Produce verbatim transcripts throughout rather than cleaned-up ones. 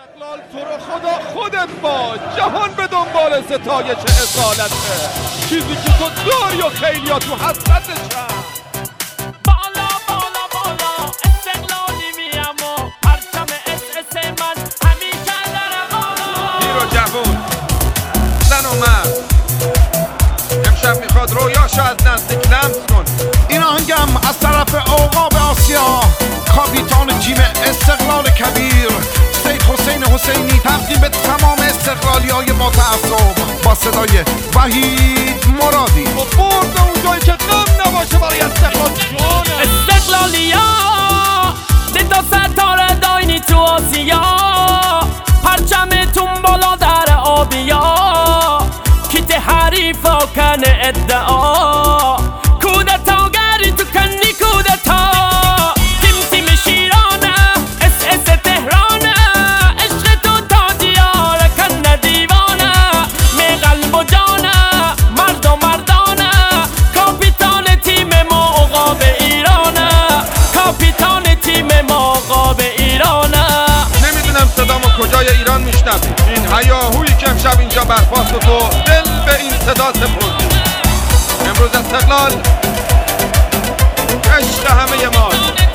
استقلال تو رو خدا خودت باش، جهان به دنبال ستایش اصالته، چیزی که تو داری و خیلی ها تو حسرتشن. بالا بالا بالا استقلالی میم و پرچم اس اس من همیشه در بالا. پیر و جوون، زن و مرد، امشب میخواد رویاشو از نزدیک لمس کن. این آهنگم از طرف عقاب آسیا، کاپیتان تیم استقلال کبیر سید حسین حسینی، تقدیم به تمام استقلالی های با تعصب با صدای وحید مرادی. با برد اون جایی که غم نباشه برای استقلال جانه. استقلالی ها دیتا ستاره داینی تو آسیا، پرچمتون بالا در آبیا، کیت حریفا کنه ادعا، کودتاگری تو کنی کودتا، تیم تیم شیرانه اس اس تهرانه، عشق تو تا دیاره کن دیوانه، می قلب و جانه مرد و مردانه، کاپیتان تیم ما عقاب ایرانه، کاپیتان تیم ما عقاب ایرانه. نمیدونم صدامو کجای ایران میشنوی، این هیاهویی که امشب اینجا برپاست و تو دل به این صدا سپردی. امروز استقلال عشق همه ما،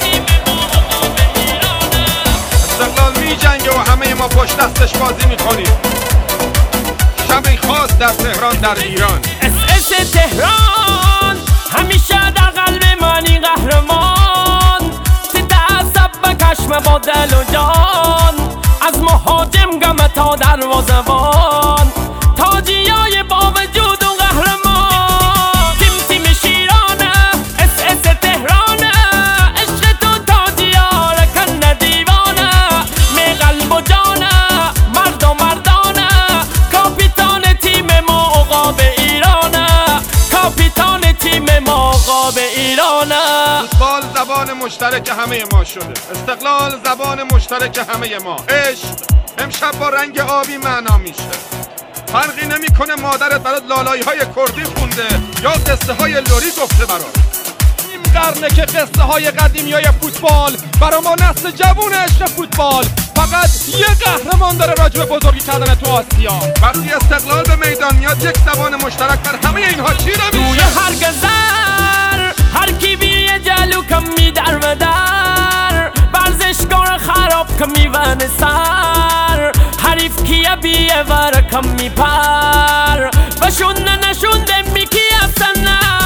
استقلال می جنگه و همه ما پشت دستش بازی میکنیم. شبی خاص در تهران در ایران، اس اس تهران همیشه در قلب منی قهرمان، تتعصب به کشم با دل و جان، از مهاجم گم تا دروازه‌بان، تاجیای با وجود و قهرمان، تیم تیم شیرانه اس اس تهرانه، عشق تو تاجیاره کن دیوانه، می قلب و جانه مرد و مردانه، کاپیتان تیم ما عقاب ایرانه، کاپیتان تیم ما عقاب ایرانه. فوتبال زبان مشترک همه ما شده، استقلال زبان مشترک همه ما. عشق امشب با رنگ آبی معنا میشه، فرقی نمیکنه مادرت برات لالایی های کردی خونده یا قصه های لوری گفته برات. این قرنه که قصه های قدیمی های فوتبال برا ما نسل جوون عشق فوتبال فقط یه قهرمان داره راجع به بزرگی کردن تو آسیا. وقتی استقلال به میدان میاد یک زبان مشترک بر همه اینها چیره میشه. توی هر گذر هر کی بیه جلو کم می در و در، ورزشکار خراب کم می ون سر، حریف کیه بیه ور کم می پر، بشونه نشونده می کیه سنه.